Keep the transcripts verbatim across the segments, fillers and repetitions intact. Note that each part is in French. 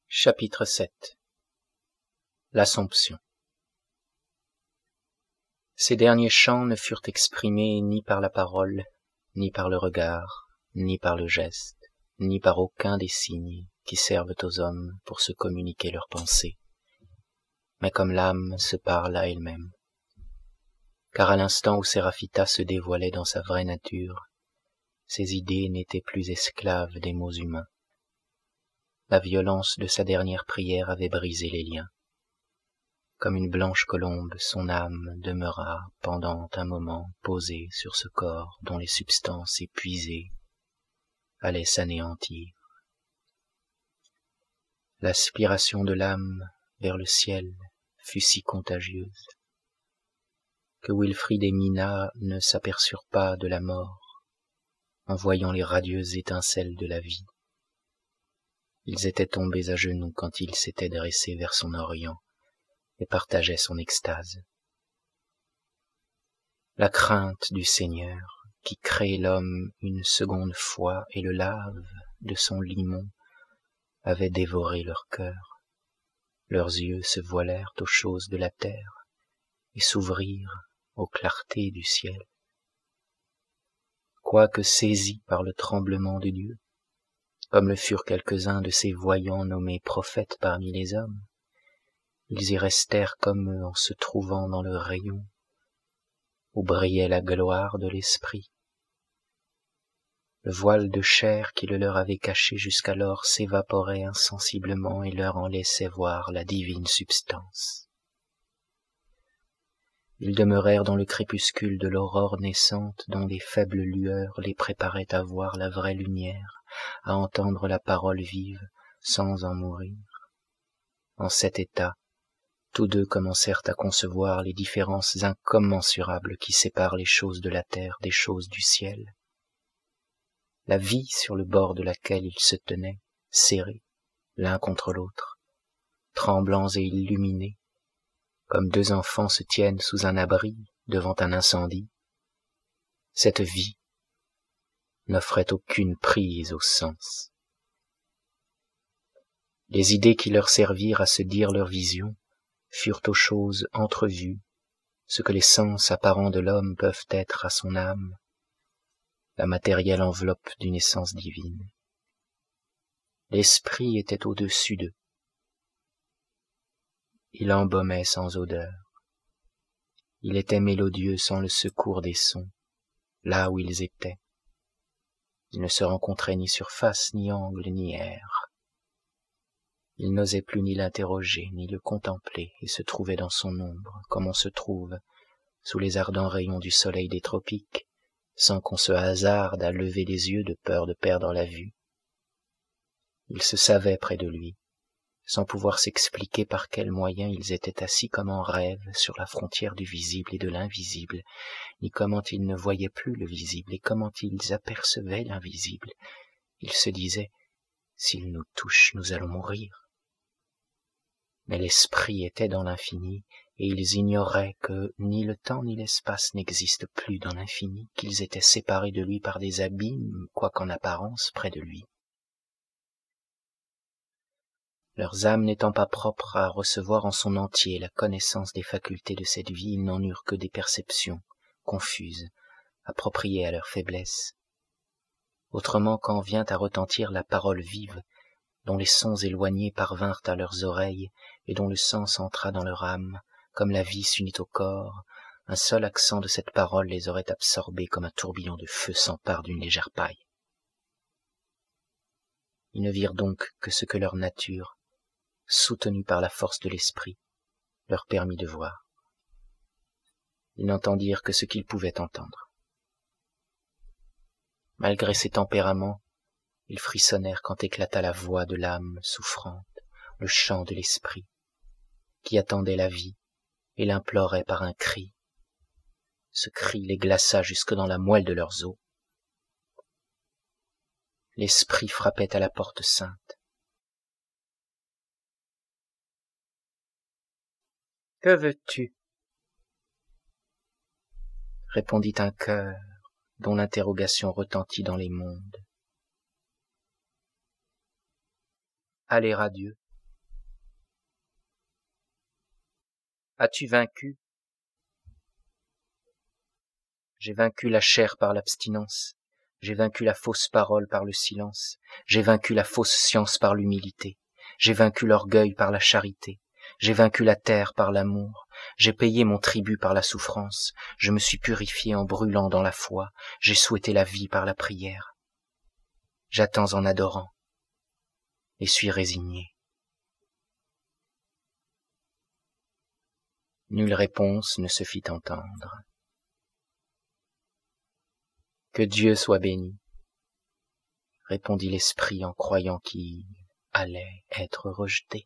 Chapitre sept. L'Assomption. Ces derniers chants ne furent exprimés ni par la parole, ni par le regard, ni par le geste, ni par aucun des signes qui servent aux hommes pour se communiquer leurs pensées, mais comme l'âme se parle à elle-même. Car à l'instant où Séraphita se dévoilait dans sa vraie nature, ses idées n'étaient plus esclaves des mots humains. La violence de sa dernière prière avait brisé les liens. Comme une blanche colombe, son âme demeura pendant un moment posée sur ce corps dont les substances épuisées allaient s'anéantir. L'aspiration de l'âme vers le ciel fut si contagieuse que Wilfrid et Mina ne s'aperçurent pas de la mort en voyant les radieuses étincelles de la vie. Ils étaient tombés à genoux quand il s'était dressé vers son orient et partageaient son extase. La crainte du Seigneur, qui crée l'homme une seconde fois et le lave de son limon, avait dévoré leur cœur. Leurs yeux se voilèrent aux choses de la terre et s'ouvrirent aux clartés du ciel. Quoique saisis par le tremblement de Dieu, comme le furent quelques-uns de ces voyants nommés prophètes parmi les hommes, ils y restèrent comme eux en se trouvant dans le rayon où brillait la gloire de l'esprit. Le voile de chair qui le leur avait caché jusqu'alors s'évaporait insensiblement et leur en laissait voir la divine substance. Ils demeurèrent dans le crépuscule de l'aurore naissante dont les faibles lueurs les préparaient à voir la vraie lumière, à entendre la parole vive sans en mourir. En cet état, tous deux commencèrent à concevoir les différences incommensurables qui séparent les choses de la terre des choses du ciel. La vie sur le bord de laquelle ils se tenaient, serrés, l'un contre l'autre, tremblants et illuminés, comme deux enfants se tiennent sous un abri devant un incendie, cette vie n'offrait aucune prise aux sens. Les idées qui leur servirent à se dire leur vision furent aux choses entrevues, ce que les sens apparents de l'homme peuvent être à son âme, la matérielle enveloppe d'une essence divine. L'esprit était au-dessus d'eux. Il embaumait sans odeur. Il était mélodieux sans le secours des sons, là où ils étaient. Il ne se rencontrait ni surface, ni angle, ni air. Il n'osait plus ni l'interroger, ni le contempler, et se trouvait dans son ombre, comme on se trouve sous les ardents rayons du soleil des tropiques, sans qu'on se hasarde à lever les yeux de peur de perdre la vue. Il se savait près de lui, sans pouvoir s'expliquer par quels moyens ils étaient assis comme en rêve sur la frontière du visible et de l'invisible, ni comment ils ne voyaient plus le visible et comment ils apercevaient l'invisible. Ils se disaient « S'il nous touche, nous allons mourir ». Mais l'esprit était dans l'infini, et ils ignoraient que ni le temps ni l'espace n'existent plus dans l'infini, qu'ils étaient séparés de lui par des abîmes, quoiqu'en apparence près de lui. Leurs âmes n'étant pas propres à recevoir en son entier la connaissance des facultés de cette vie, ils n'en eurent que des perceptions, confuses, appropriées à leur faiblesse. Autrement quand vient à retentir la parole vive, dont les sons éloignés parvinrent à leurs oreilles, et dont le sens entra dans leur âme, comme la vie s'unit au corps, un seul accent de cette parole les aurait absorbés comme un tourbillon de feu s'empare d'une légère paille. Ils ne virent donc que ce que leur nature, soutenue par la force de l'esprit, leur permit de voir. Ils n'entendirent que ce qu'ils pouvaient entendre. Malgré ces tempéraments, ils frissonnèrent quand éclata la voix de l'âme souffrante, le chant de l'esprit, qui attendait la vie et l'implorait par un cri. Ce cri les glaça jusque dans la moelle de leurs os. L'esprit frappait à la porte sainte. « Que veux-tu » répondit un cœur dont l'interrogation retentit dans les mondes. Aller à Dieu, As-tu vaincu? J'ai vaincu la chair par l'abstinence, j'ai vaincu la fausse parole par le silence, j'ai vaincu la fausse science par l'humilité, j'ai vaincu l'orgueil par la charité, j'ai vaincu la terre par l'amour, j'ai payé mon tribut par la souffrance, je me suis purifié en brûlant dans la foi, j'ai souhaité la vie par la prière. J'attends en adorant et suis résigné. Nulle réponse ne se fit entendre. Que Dieu soit béni, répondit l'esprit en croyant qu'il allait être rejeté.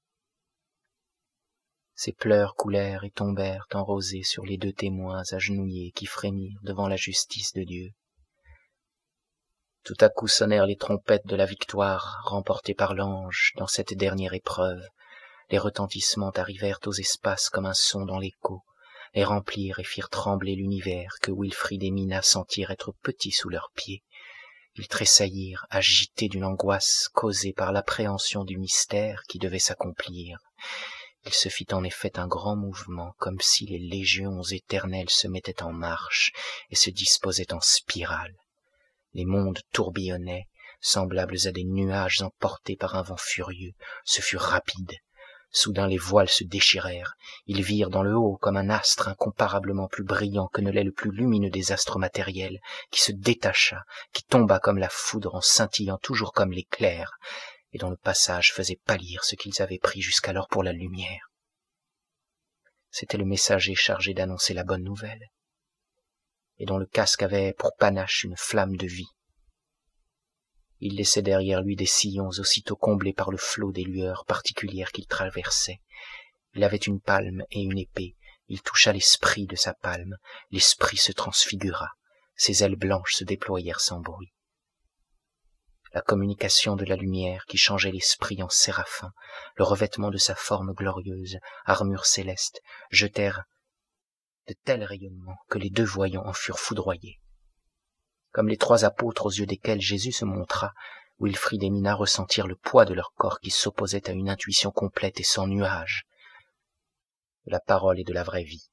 Ses pleurs coulèrent et tombèrent en rosée sur les deux témoins agenouillés qui frémirent devant la justice de Dieu. Tout à coup sonnèrent les trompettes de la victoire remportée par l'ange dans cette dernière épreuve. Les retentissements arrivèrent aux espaces comme un son dans l'écho, les remplirent et firent trembler l'univers que Wilfrid et Mina sentirent être petit sous leurs pieds. Ils tressaillirent, agités d'une angoisse causée par l'appréhension du mystère qui devait s'accomplir. Il se fit en effet un grand mouvement, comme si les légions éternelles se mettaient en marche et se disposaient en spirale. Les mondes tourbillonnaient, semblables à des nuages emportés par un vent furieux. Ce fut rapide. Soudain les voiles se déchirèrent. Ils virent dans le haut comme un astre incomparablement plus brillant que ne l'est le plus lumineux des astres matériels, qui se détacha, qui tomba comme la foudre en scintillant toujours comme l'éclair, et dont le passage faisait pâlir ce qu'ils avaient pris jusqu'alors pour la lumière. C'était le messager chargé d'annoncer la bonne nouvelle, et dont le casque avait pour panache une flamme de vie. Il laissait derrière lui des sillons aussitôt comblés par le flot des lueurs particulières qu'il traversait. Il avait une palme et une épée. Il toucha l'esprit de sa palme. L'esprit se transfigura. Ses ailes blanches se déployèrent sans bruit. La communication de la lumière qui changeait l'esprit en séraphin, le revêtement de sa forme glorieuse, armure céleste, jetèrent de tels rayonnements que les deux voyants en furent foudroyés. Comme les trois apôtres aux yeux desquels Jésus se montra, Wilfrid et Mina ressentirent le poids de leur corps qui s'opposait à une intuition complète et sans nuage de la parole et de la vraie vie.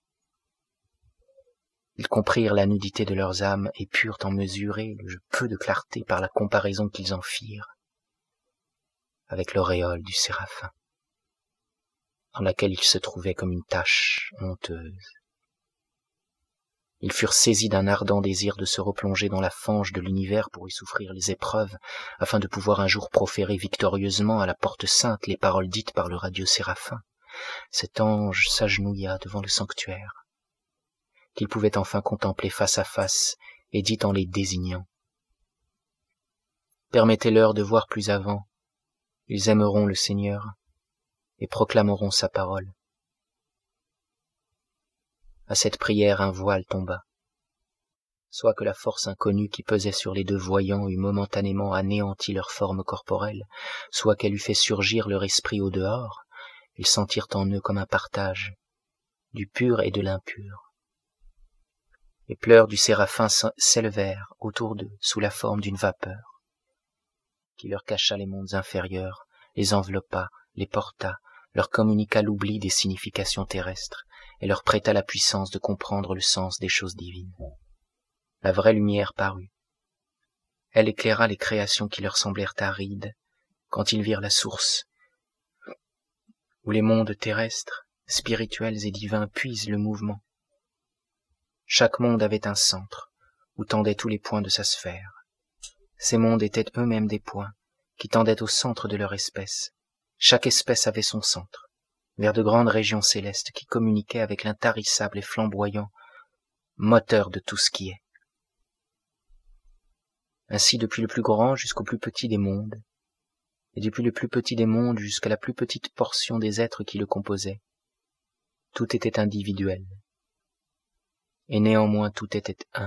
Ils comprirent la nudité de leurs âmes et purent en mesurer le peu de clarté par la comparaison qu'ils en firent avec l'auréole du séraphin, dans laquelle ils se trouvaient comme une tache honteuse. Ils furent saisis d'un ardent désir de se replonger dans la fange de l'univers pour y souffrir les épreuves, afin de pouvoir un jour proférer victorieusement à la porte sainte les paroles dites par le radieux séraphin. Cet ange s'agenouilla devant le sanctuaire, qu'il pouvait enfin contempler face à face, et dit en les désignant. Permettez-leur de voir plus avant, ils aimeront le Seigneur, et proclameront sa parole. À cette prière un voile tomba. Soit que la force inconnue qui pesait sur les deux voyants eût momentanément anéanti leur forme corporelle, soit qu'elle eût fait surgir leur esprit au dehors, ils sentirent en eux comme un partage, du pur et de l'impur. Les pleurs du séraphin s'élevèrent autour d'eux sous la forme d'une vapeur, qui leur cacha les mondes inférieurs, les enveloppa, les porta, leur communiqua l'oubli des significations terrestres, et leur prêta la puissance de comprendre le sens des choses divines. La vraie lumière parut. Elle éclaira les créations qui leur semblèrent arides, quand ils virent la source, où les mondes terrestres, spirituels et divins puisent le mouvement. Chaque monde avait un centre, où tendaient tous les points de sa sphère. Ces mondes étaient eux-mêmes des points, qui tendaient au centre de leur espèce. Chaque espèce avait son centre, vers de grandes régions célestes qui communiquaient avec l'intarissable et flamboyant moteur de tout ce qui est. Ainsi, depuis le plus grand jusqu'au plus petit des mondes, et depuis le plus petit des mondes jusqu'à la plus petite portion des êtres qui le composaient, tout était individuel, et néanmoins tout était un.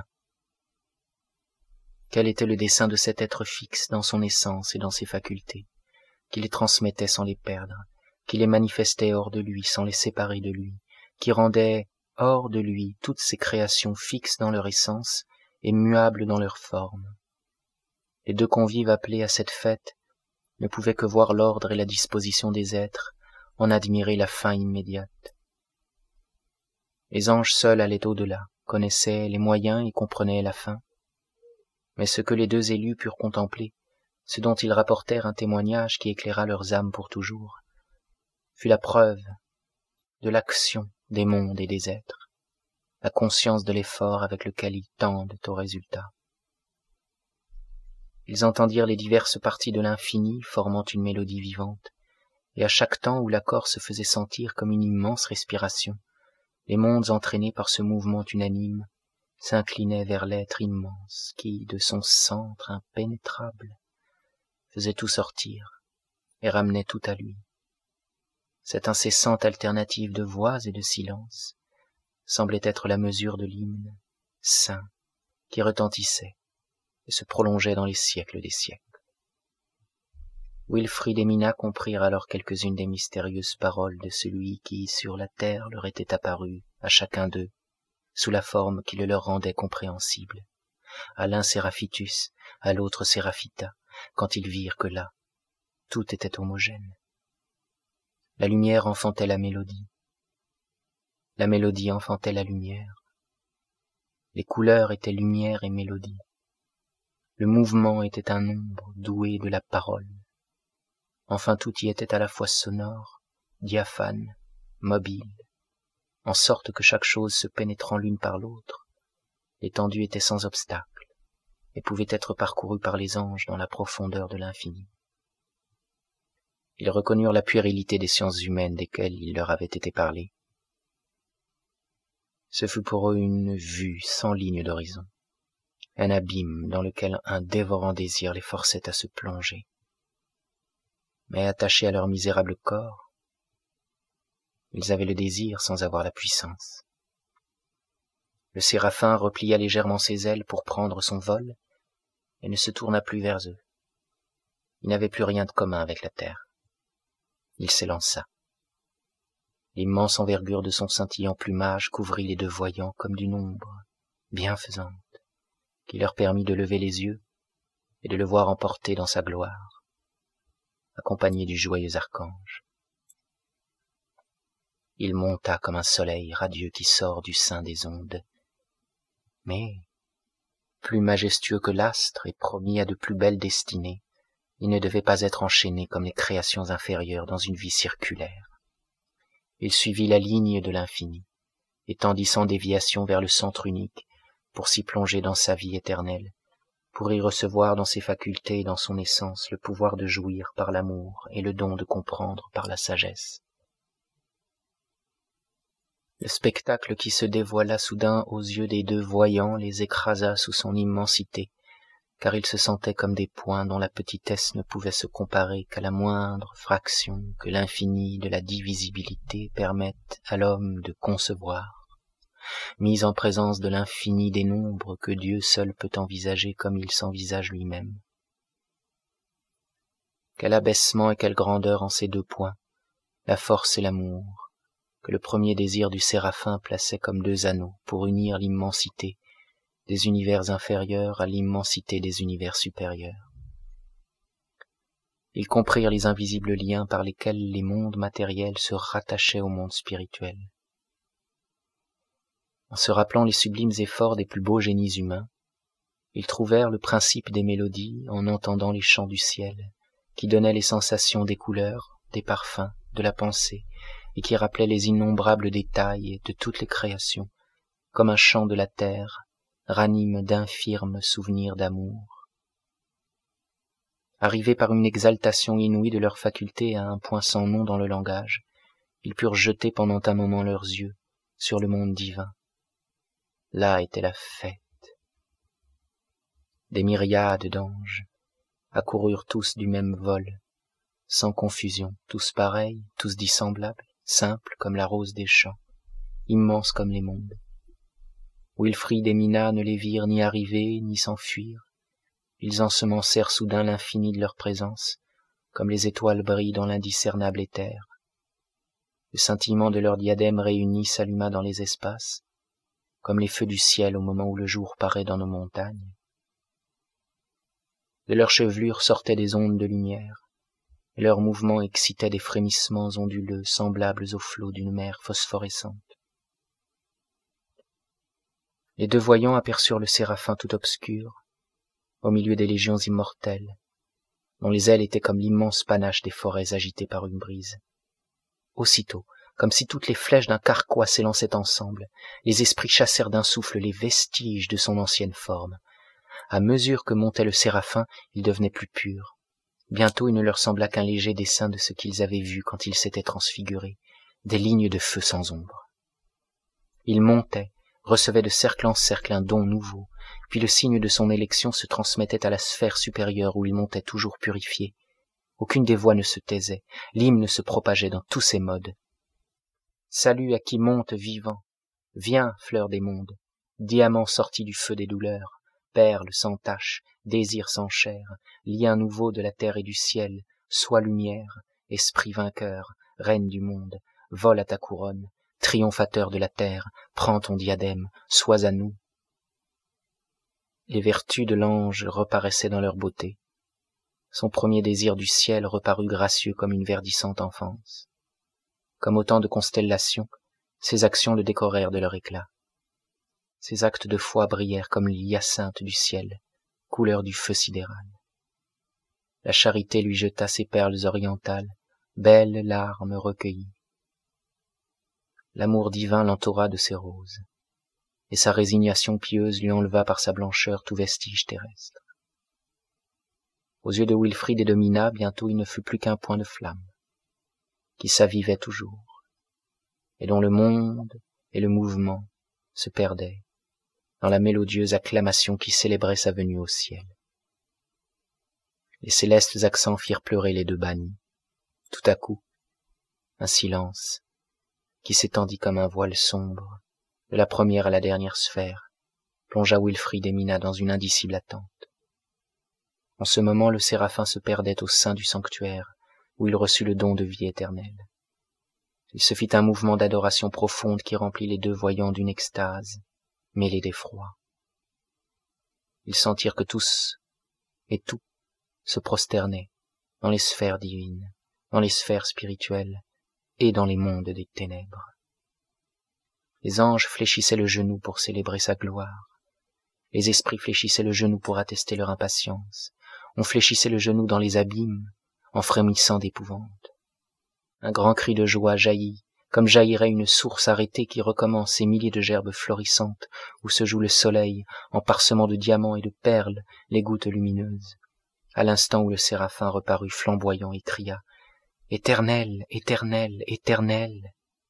Quel était le dessein de cet être fixe dans son essence et dans ses facultés, qui les transmettait sans les perdre, qui les manifestait hors de lui sans les séparer de lui, qui rendait hors de lui toutes ces créations fixes dans leur essence et muables dans leur forme. Les deux convives appelés à cette fête ne pouvaient que voir l'ordre et la disposition des êtres, en admirer la fin immédiate. Les anges seuls allaient au-delà, connaissaient les moyens et comprenaient la fin. Mais ce que les deux élus purent contempler, ce dont ils rapportèrent un témoignage qui éclaira leurs âmes pour toujours, fut la preuve de l'action des mondes et des êtres, la conscience de l'effort avec lequel ils tendent au résultat. Ils entendirent les diverses parties de l'infini formant une mélodie vivante, et à chaque temps où l'accord se faisait sentir comme une immense respiration, les mondes entraînés par ce mouvement unanime s'inclinaient vers l'être immense qui, de son centre impénétrable, faisait tout sortir et ramenait tout à lui. Cette incessante alternative de voix et de silence semblait être la mesure de l'hymne saint qui retentissait et se prolongeait dans les siècles des siècles. Wilfrid et Mina comprirent alors quelques-unes des mystérieuses paroles de celui qui, sur la terre, leur était apparu, à chacun d'eux, sous la forme qui le leur rendait compréhensible. À l'un Séraphitus, à l'autre Séraphita, quand ils virent que là, tout était homogène. La lumière enfantait la mélodie. La mélodie enfantait la lumière. Les couleurs étaient lumière et mélodie. Le mouvement était un nombre doué de la parole. Enfin tout y était à la fois sonore, diaphane, mobile, en sorte que chaque chose se pénétrant l'une par l'autre, l'étendue était sans obstacle et pouvait être parcourue par les anges dans la profondeur de l'infini. Ils reconnurent la puérilité des sciences humaines desquelles il leur avait été parlé. Ce fut pour eux une vue sans ligne d'horizon, un abîme dans lequel un dévorant désir les forçait à se plonger. Mais attachés à leur misérable corps, ils avaient le désir sans avoir la puissance. Le séraphin replia légèrement ses ailes pour prendre son vol et ne se tourna plus vers eux. Il n'avait plus rien de commun avec la terre. Il s'élança. L'immense envergure de son scintillant plumage couvrit les deux voyants comme d'une ombre bienfaisante, qui leur permit de lever les yeux et de le voir emporter dans sa gloire, accompagné du joyeux archange. Il monta comme un soleil radieux qui sort du sein des ondes, mais, plus majestueux que l'astre et promis à de plus belles destinées, il ne devait pas être enchaîné comme les créations inférieures dans une vie circulaire. Il suivit la ligne de l'infini, et tendit sans déviation vers le centre unique, pour s'y plonger dans sa vie éternelle, pour y recevoir dans ses facultés et dans son essence le pouvoir de jouir par l'amour et le don de comprendre par la sagesse. Le spectacle qui se dévoila soudain aux yeux des deux voyants les écrasa sous son immensité, car ils se sentaient comme des points dont la petitesse ne pouvait se comparer qu'à la moindre fraction que l'infini de la divisibilité permette à l'homme de concevoir, mis en présence de l'infini des nombres que Dieu seul peut envisager comme il s'envisage lui-même. Quel abaissement et quelle grandeur en ces deux points, la force et l'amour, que le premier désir du séraphin plaçait comme deux anneaux pour unir l'immensité des univers inférieurs à l'immensité des univers supérieurs. Ils comprirent les invisibles liens par lesquels les mondes matériels se rattachaient au monde spirituel. En se rappelant les sublimes efforts des plus beaux génies humains, ils trouvèrent le principe des mélodies en entendant les chants du ciel, qui donnaient les sensations des couleurs, des parfums, de la pensée, et qui rappelaient les innombrables détails de toutes les créations, comme un chant de la terre, ranime d'infirmes souvenirs d'amour. Arrivés par une exaltation inouïe de leurs facultés à un point sans nom dans le langage, ils purent jeter pendant un moment leurs yeux sur le monde divin. Là était la fête. Des myriades d'anges accoururent tous du même vol, sans confusion, tous pareils, tous dissemblables, simples comme la rose des champs, immenses comme les mondes. Wilfrid et Mina ne les virent ni arriver, ni s'enfuir. Ils ensemencèrent soudain l'infini de leur présence, comme les étoiles brillent dans l'indiscernable éther. Le scintillement de leurs diadèmes réunis s'alluma dans les espaces, comme les feux du ciel au moment où le jour paraît dans nos montagnes. De leurs chevelures sortaient des ondes de lumière, et leurs mouvements excitaient des frémissements onduleux semblables aux flots d'une mer phosphorescente. Les deux voyants aperçurent le séraphin tout obscur, au milieu des légions immortelles, dont les ailes étaient comme l'immense panache des forêts agitées par une brise. Aussitôt, comme si toutes les flèches d'un carquois s'élançaient ensemble, les esprits chassèrent d'un souffle les vestiges de son ancienne forme. À mesure que montait le séraphin, il devenait plus pur. Bientôt il ne leur sembla qu'un léger dessin de ce qu'ils avaient vu quand ils s'étaient transfigurés, des lignes de feu sans ombre. Il montait, recevait de cercle en cercle un don nouveau, puis le signe de son élection se transmettait à la sphère supérieure où il montait toujours purifié. Aucune des voix ne se taisait, l'hymne se propageait dans tous ses modes. Salut à qui monte vivant, viens, fleur des mondes, diamant sorti du feu des douleurs, perle sans tache, désir sans chair, lien nouveau de la terre et du ciel, sois lumière, esprit vainqueur, reine du monde, vole à ta couronne, triomphateur de la terre, prends ton diadème, sois à nous. Les vertus de l'ange reparaissaient dans leur beauté. Son premier désir du ciel reparut gracieux comme une verdissante enfance. Comme autant de constellations, ses actions le décorèrent de leur éclat. Ses actes de foi brillèrent comme l'hyacinthe du ciel, couleur du feu sidéral. La charité lui jeta ses perles orientales, belles larmes recueillies. L'amour divin l'entoura de ses roses, et sa résignation pieuse lui enleva par sa blancheur tout vestige terrestre. Aux yeux de Wilfrid et de Mina, bientôt il ne fut plus qu'un point de flamme, qui s'avivait toujours, et dont le monde et le mouvement se perdaient dans la mélodieuse acclamation qui célébrait sa venue au ciel. Les célestes accents firent pleurer les deux bannis. Tout à coup, un silence, qui s'étendit comme un voile sombre, de la première à la dernière sphère, plongea Wilfrid et Mina dans une indicible attente. En ce moment, le séraphin se perdait au sein du sanctuaire, où il reçut le don de vie éternelle. Il se fit un mouvement d'adoration profonde qui remplit les deux voyants d'une extase, mêlée d'effroi. Ils sentirent que tous et tout se prosternaient dans les sphères divines, dans les sphères spirituelles et dans les mondes des ténèbres. Les anges fléchissaient le genou pour célébrer sa gloire. Les esprits fléchissaient le genou pour attester leur impatience. On fléchissait le genou dans les abîmes, en frémissant d'épouvante. Un grand cri de joie jaillit, comme jaillirait une source arrêtée qui recommence ses milliers de gerbes florissantes, où se joue le soleil, en parsemant de diamants et de perles les gouttes lumineuses. À l'instant où le séraphin reparut flamboyant et cria « Éternel, éternel, éternel !»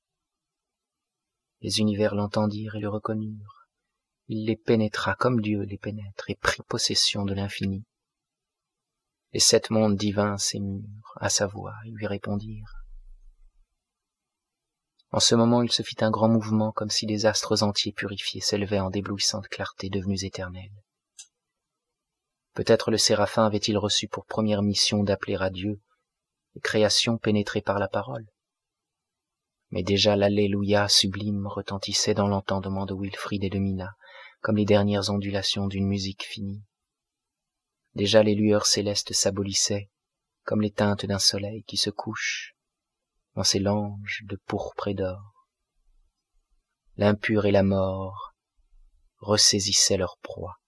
Les univers l'entendirent et le reconnurent. Il les pénétra comme Dieu les pénètre et prit possession de l'infini. Les sept mondes divins s'émurent à sa voix et lui répondirent. En ce moment, il se fit un grand mouvement comme si des astres entiers purifiés s'élevaient en d'éblouissantes clartés devenues éternelles. Peut-être le séraphin avait-il reçu pour première mission d'appeler à Dieu les créations pénétrées par la parole. Mais déjà l'Alléluia sublime retentissait dans l'entendement de Wilfrid et de Mina, comme les dernières ondulations d'une musique finie. Déjà les lueurs célestes s'abolissaient, comme les teintes d'un soleil qui se couche dans ses langes de pourpre et d'or. L'impur et la mort ressaisissaient leur proie.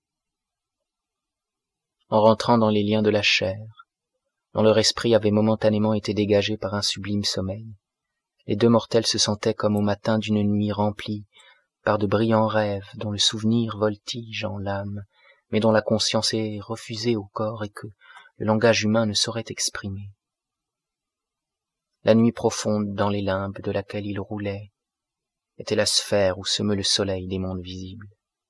En rentrant dans les liens de la chair, dont leur esprit avait momentanément été dégagé par un sublime sommeil, les deux mortels se sentaient comme au matin d'une nuit remplie par de brillants rêves dont le souvenir voltige en l'âme, mais dont la conscience est refusée au corps et que le langage humain ne saurait exprimer. La nuit profonde dans les limbes de laquelle ils roulaient était la sphère où se meut le soleil des mondes visibles.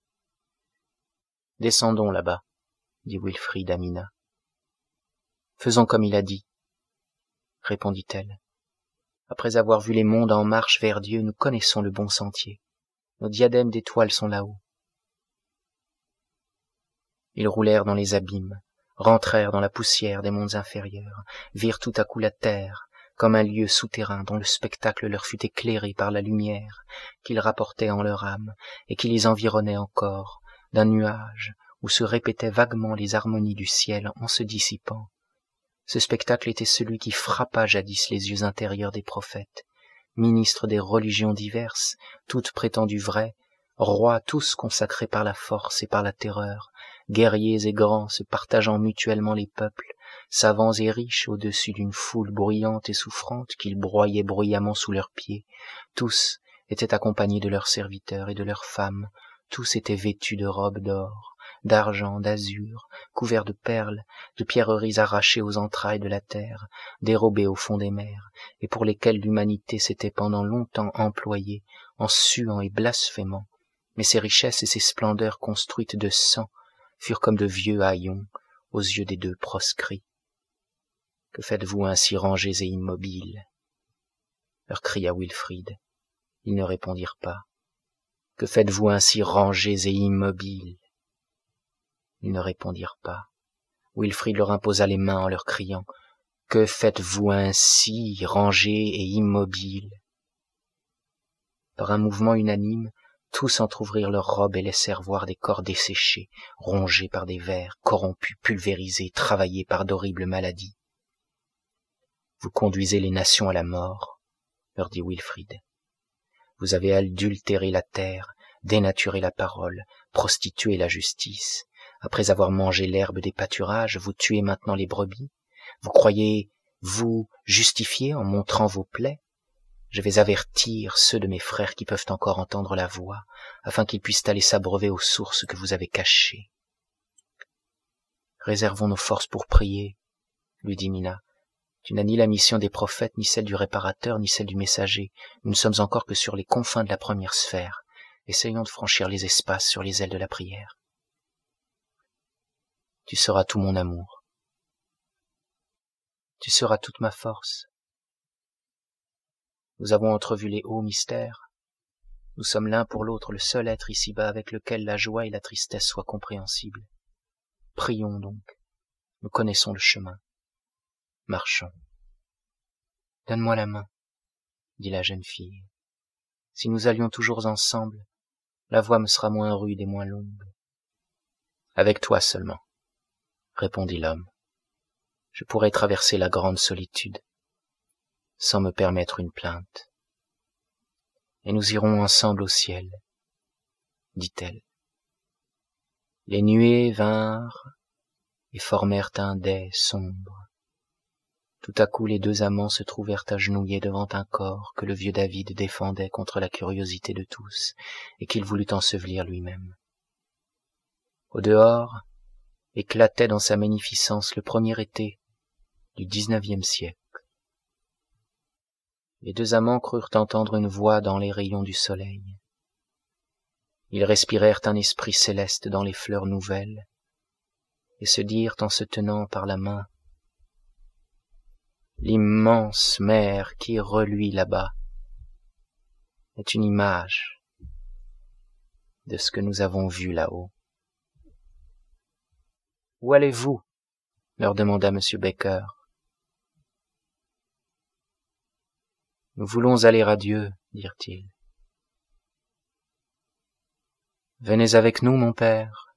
« Descendons là-bas, » dit Wilfrid à Mina. « Faisons comme il a dit, » répondit-elle. « Après avoir vu les mondes en marche vers Dieu, nous connaissons le bon sentier. Nos diadèmes d'étoiles sont là-haut. » Ils roulèrent dans les abîmes, rentrèrent dans la poussière des mondes inférieurs, virent tout à coup la terre, comme un lieu souterrain dont le spectacle leur fut éclairé par la lumière qu'ils rapportaient en leur âme et qui les environnait encore d'un nuage où se répétaient vaguement les harmonies du ciel en se dissipant. Ce spectacle était celui qui frappa jadis les yeux intérieurs des prophètes, ministres des religions diverses, toutes prétendues vraies, rois tous consacrés par la force et par la terreur, guerriers et grands se partageant mutuellement les peuples, savants et riches au-dessus d'une foule bruyante et souffrante qu'ils broyaient bruyamment sous leurs pieds, tous étaient accompagnés de leurs serviteurs et de leurs femmes, tous étaient vêtus de robes d'or, d'argent, d'azur, couverts de perles, de pierreries arrachées aux entrailles de la terre, dérobées au fond des mers, et pour lesquelles l'humanité s'était pendant longtemps employée, en suant et blasphémant, mais ces richesses et ces splendeurs construites de sang furent comme de vieux haillons aux yeux des deux proscrits. Que faites-vous ainsi rangés et immobiles? Leur cria Wilfrid. Ils ne répondirent pas. Que faites-vous ainsi rangés et immobiles? Ils ne répondirent pas. Wilfrid leur imposa les mains en leur criant « Que faites-vous ainsi rangés et immobiles ?» Par un mouvement unanime, tous entr'ouvrirent leurs robes et laissèrent voir des corps desséchés, rongés par des vers, corrompus, pulvérisés, travaillés par d'horribles maladies. « Vous conduisez les nations à la mort, » leur dit Wilfrid. « Vous avez adultéré la terre, dénaturé la parole, prostitué la justice. Après avoir mangé l'herbe des pâturages, vous tuez maintenant les brebis. Vous croyez vous justifier en montrant vos plaies? Je vais avertir ceux de mes frères qui peuvent encore entendre la voix, afin qu'ils puissent aller s'abreuver aux sources que vous avez cachées. » « Réservons nos forces pour prier, » lui dit Mina. « Tu n'as ni la mission des prophètes, ni celle du réparateur, ni celle du messager. Nous ne sommes encore que sur les confins de la première sphère. Essayons de franchir les espaces sur les ailes de la prière. Tu seras tout mon amour. Tu seras toute ma force. Nous avons entrevu les hauts mystères. Nous sommes l'un pour l'autre le seul être ici-bas avec lequel la joie et la tristesse soient compréhensibles. Prions donc. Nous connaissons le chemin. Marchons. Donne-moi la main, dit la jeune fille. Si nous allions toujours ensemble, la voie me sera moins rude et moins longue. Avec toi seulement, répondit l'homme. Je pourrai traverser la grande solitude, sans me permettre une plainte. Et nous irons ensemble au ciel, dit-elle. Les nuées vinrent et formèrent un dais sombre. Tout à coup les deux amants se trouvèrent agenouillés devant un corps que le vieux David défendait contre la curiosité de tous et qu'il voulut ensevelir lui-même. Au dehors éclatait dans sa magnificence le premier été du dix-neuvième siècle. Les deux amants crurent entendre une voix dans les rayons du soleil. Ils respirèrent un esprit céleste dans les fleurs nouvelles et se dirent en se tenant par la main: l'immense mer qui reluit là-bas est une image de ce que nous avons vu là-haut. « Où allez-vous » leur demanda M. Baker. « Nous voulons aller à Dieu, dirent-ils. »« Venez avec nous, mon père,